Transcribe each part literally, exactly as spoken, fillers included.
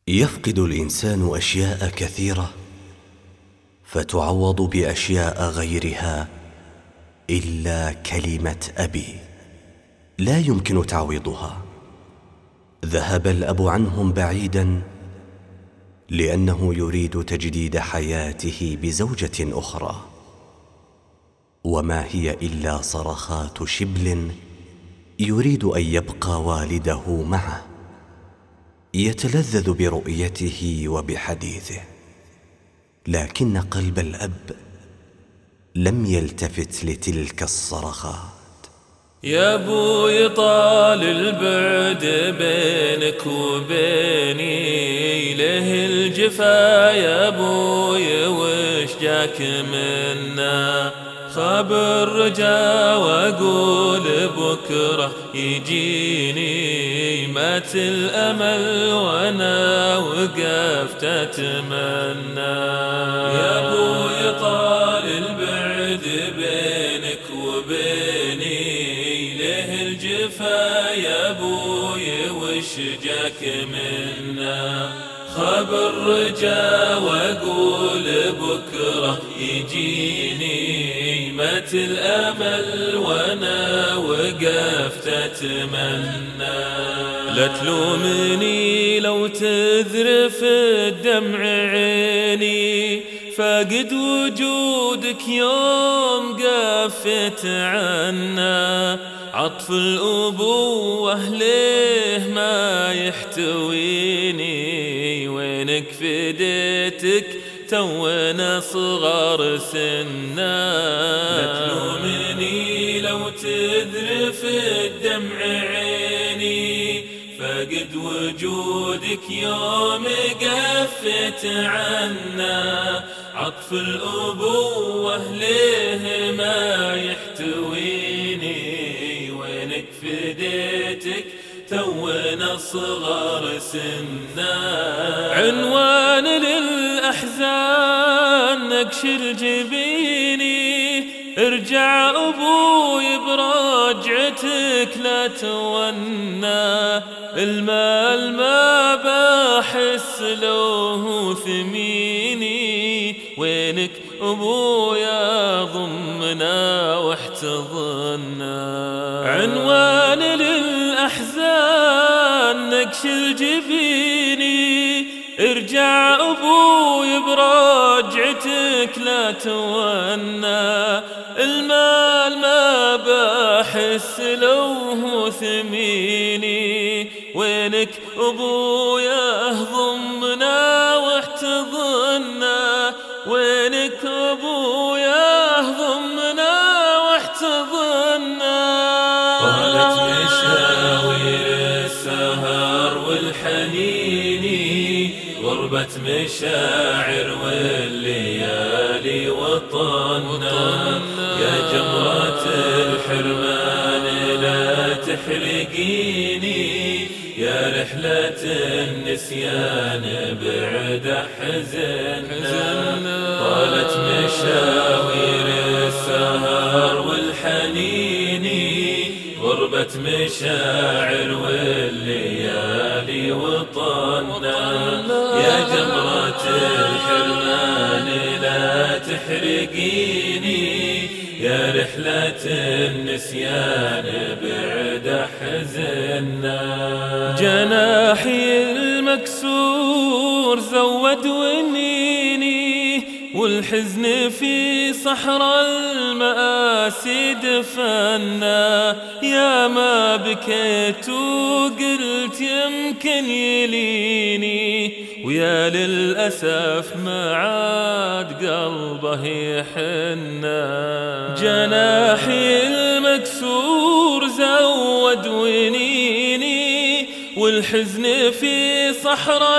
يفقد الإنسان أشياء كثيرة فتعوض بأشياء غيرها إلا كلمة أبي، لا يمكن تعويضها. ذهب الأب عنهم بعيدا لأنه يريد تجديد حياته بزوجة أخرى، وما هي إلا صرخات شبل يريد أن يبقى والده معه، يتلذذ برؤيته وبحديثه، لكن قلب الأب لم يلتفت لتلك الصرخات. يا ابوي طال البعد بينك وبيني، له الجفا يا ابوي وش جاك منا؟ خاب الرجا واقول بكره يجيني، مات الامل وانا وقفت اتمنى. يا ابوي طال البعد بينك وبيني، له الجفا يا ابوي وش جاك منا؟ خاب الرجا واقول بكره يجيني، مات الامل وانا وقفت اتمنى. لا تلومني لو تذرف الدمع عيني، فاقد وجودك يوم قفت عنا. عطف الأبوة ليه ما يحتويني، وينك فديتك تونا صغار سنا. لا تلومني لو تذرف الدمع عيني، فقد وجودك يوم قفت عنا. عطف الأبوة ليه ما يحتويني، وينك فديتك تونا صغار سنا. عنوان للأحزان نكشر جبيني، ارجع أبوي برجعتك لا تونا. المال ما بحس له ثميني، وينك أبويا ضمنا واحتضنا. عنوان للأحزان نكشر جبيني، ارجع أبوي برجعتك لا تونا. المال ما بحس له ثميني، وينك أبويا ضمنا واحتضنا. وينك أبويا ضمنا واحتضنا. طالت مشاوير السهر والحنيني، غربة مشاعر والليالي وطنا. يا جمرة الحرمان لا تحرقيني، يا رحلة النسيان بعد حزننا. طالت مشاوير السهر والحنيني، غربة مشاعر والليالي وطنا. يا جمرة الحرمان لا تحرقيني، يا رحلة النسيان بعد حزننا. جناحي المكسور زود ونيني، والحزن في صحراء المآسي دفنا. يا ما بكيت وقلت يمكن يليني، ويا للأسف ما عاد قلبه يحنا. جناحي المكسور زود ونيني، والحزن في صحراء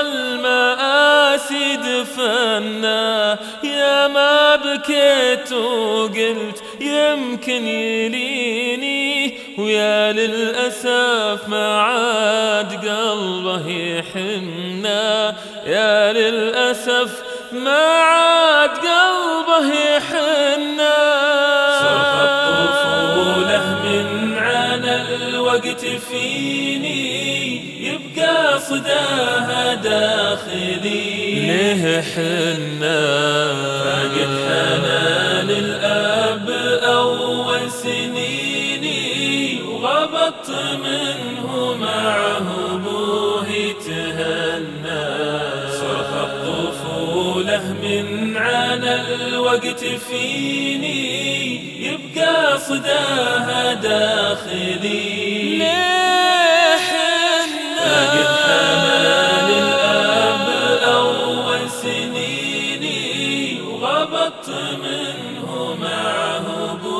المآسي دفنا. يا ما بكيت وقلت يمكن يليني، ويا للأسف ما عاد قلبه يحنا. يا للأسف ما عاد قلبه يحنا. صرخ الطفولة من عانى الوقت فيني، يبقى صداها داخل داخلي له حنا فقد حنان الأب أول سنيني وغبطت منه معه أبوه يتهنى صرخ الطفولة من عانى الوقت فيني يبقى صداها داخلي ليه حنا فقد حنان الأب أول سنيني وغبطت منه معه